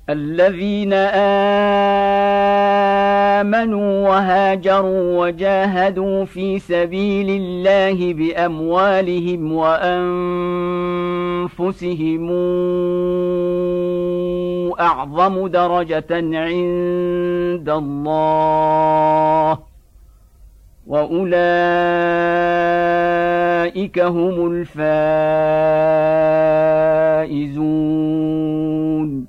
الذين آمنوا وهاجروا وجاهدوا في سبيل الله بأموالهم وأنفسهم أعظم درجة عند الله وأولئك هم الفائزون.